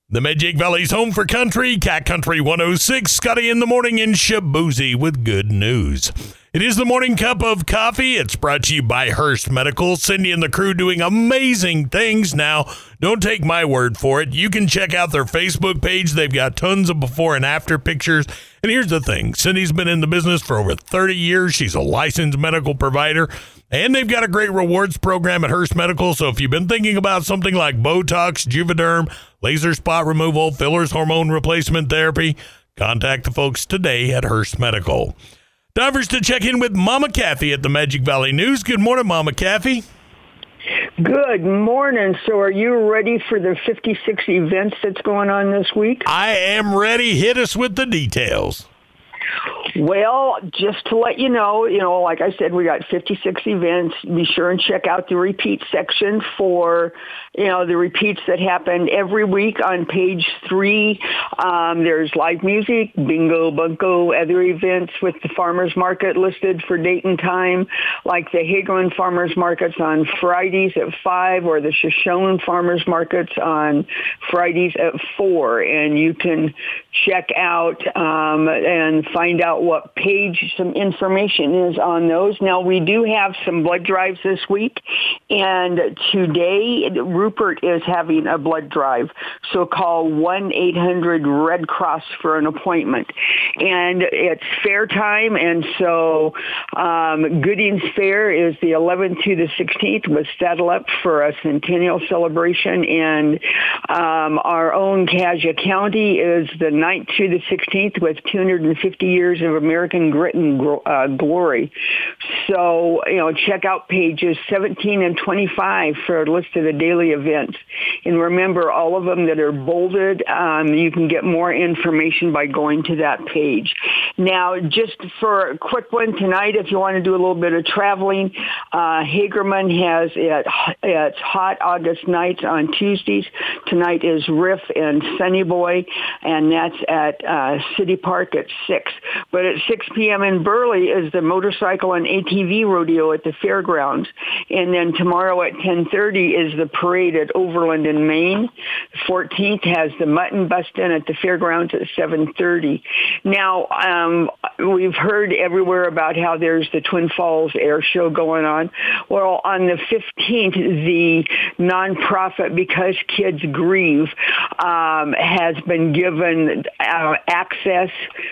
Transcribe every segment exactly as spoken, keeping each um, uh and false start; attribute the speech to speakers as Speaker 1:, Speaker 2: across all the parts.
Speaker 1: The Magic Valley's home for country, Cat Country one oh six, Scotty in the morning in Shaboozey with good news. It is the morning cup of coffee. It's brought to you by Hearst Medical. Cindy and the crew doing amazing things now. Don't take my word for it. You can check out their Facebook page. They've got tons of before and after pictures. And here's the thing. Cindy's been in the business for over thirty years. She's a licensed medical provider. And they've got a great rewards program at Hearst Medical. So if you've been thinking about something like Botox, Juvederm, laser spot removal, fillers, hormone replacement therapy, contact the folks today at Hearst Medical. Divers to check in with Mama Kathy at the Magic Valley News. Good morning, Mama Kathy.
Speaker 2: Good morning. So are you ready for the fifty-six events that's going on this week?
Speaker 1: I am ready. Hit us with the details.
Speaker 2: Well, just to let you know, you know, like I said, we got fifty-six events. Be sure and check out the repeat section for, you know, the repeats that happen every week on page three. Um, there's live music, bingo, bunko, other events with the farmers market listed for date and time, like the Hagelin Farmers Markets on Fridays at five or the Shoshone Farmers Markets on Fridays at four. And you can check out um, and find out what page some information is on those. Now, we do have some blood drives this week, and today Rupert is having a blood drive. So call one eight hundred red cross for an appointment. And it's fair time, and so um, Goodings Fair is the eleventh to the sixteenth with Saddle Up for a centennial celebration, and um, our own Cassia County is the ninth to the sixteenth with two hundred fifty years of American grit and uh, glory. So, you know, check out pages seventeen and twenty-five for a list of the daily events. And remember, all of them that are bolded, um, you can get more information by going to that page. Now, just for a quick one tonight, if you want to do a little bit of traveling, uh, Hagerman has it, it's Hot August Nights on Tuesdays. Tonight is Riff and Sunny Boy, and that's at uh, City Park at six. But at six p.m. in Burley is the motorcycle and A T V rodeo at the fairgrounds. And then tomorrow at ten thirty is the parade at Overland in Maine. The fourteenth has the mutton bust-in at the fairgrounds at seven thirty. Now, um, we've heard everywhere about how there's the Twin Falls Air Show going on. Well, on the fifteenth, the nonprofit Because Kids Grieve um, has been given uh, access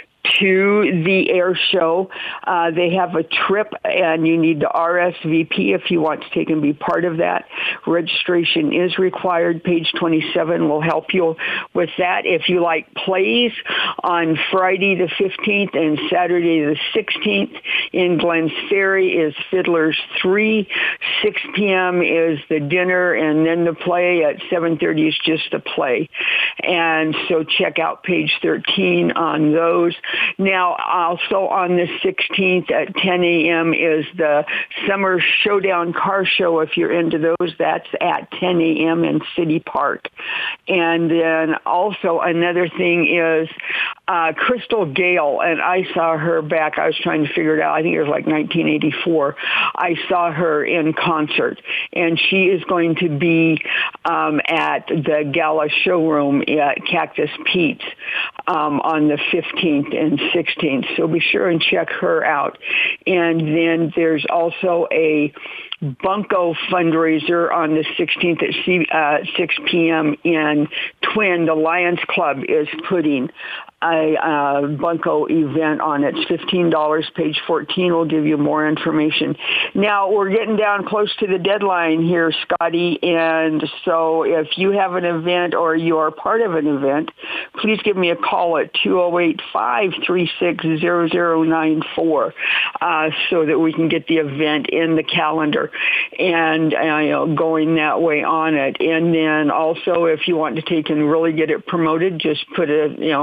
Speaker 2: to the air show. Uh, they have a trip, and you need to R S V P if you want to take and be part of that. Registration is required. Page twenty-seven will help you with that. If you like plays, on Friday the fifteenth and Saturday the sixteenth in Glens Ferry is Fiddler's three. six p.m. is the dinner, and then the play at seven thirty is just a play. And so check out page thirteen on those. Now, also on the sixteenth at ten a.m. is the Summer Showdown Car Show. If you're into those, that's at ten a.m. in City Park. And then also another thing is uh, Crystal Gale, and I saw her back. I was trying to figure it out. I think it was like nineteen eighty-four. I saw her in concert, and she is going to be um, at the Gala Showroom at Cactus Pete's um, on the fifteenth and sixteenth. So be sure and check her out. And then there's also a Bunko fundraiser on the sixteenth at C, uh, six p.m. in Twin. The Lions Club is putting a uh, Bunko event on. It's fifteen dollars. Page fourteen will give you more information. Now, we're getting down close to the deadline here, Scotty, and so if you have an event or you are part of an event, please give me a call at two oh eight, five three six, zero zero nine four uh, so that we can get the event in the calendar and uh, you know, going that way on it. And then also, if you want to take and really get it promoted, just put a, you know, in, in a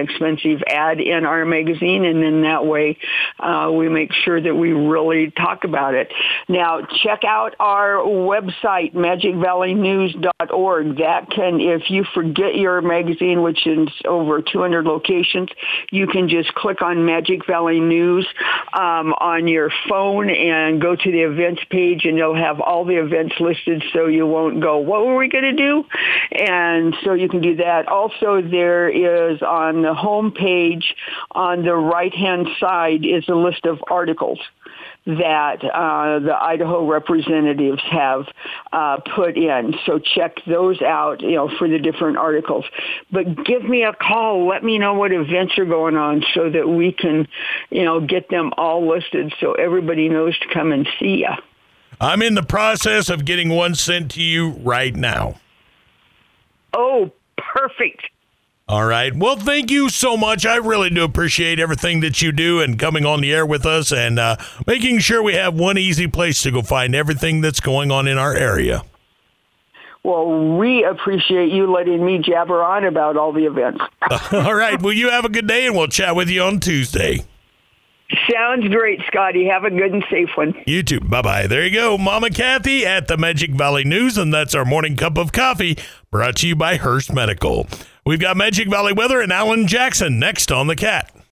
Speaker 2: inexpensive ad in our magazine, and then that way uh, we make sure that we really talk about it. Now, check out our website, magic valley news dot org. That can, if you forget your magazine, which is over two hundred locations, you can just click on Magic Valley News um, on your phone and go to the events page, and you'll have all the events listed so you won't go, what were we going to do? And so you can do that. Also, there is on the home page on the right-hand side is a list of articles that uh, the Idaho representatives have uh, put in. So check those out, you know, for the different articles. But give me a call. Let me know what events are going on so that we can, you know, get them all listed so everybody knows to come and see you.
Speaker 1: I'm in the process of getting one sent to you right now.
Speaker 2: Oh, perfect.
Speaker 1: All right. Well, thank you so much. I really do appreciate everything that you do and coming on the air with us and uh, making sure we have one easy place to go find everything that's going on in our area.
Speaker 2: Well, we appreciate you letting me jabber on about all the events.
Speaker 1: All right. Well, you have a good day, and we'll chat with you on Tuesday.
Speaker 2: Sounds great, Scotty. Have a good and safe one.
Speaker 1: You too. Bye-bye. There you go. Mama Kathy at the Magic Valley News, and that's our morning cup of coffee brought to you by Hearst Medical. We've got Magic Valley weather and Alan Jackson next on The Cat.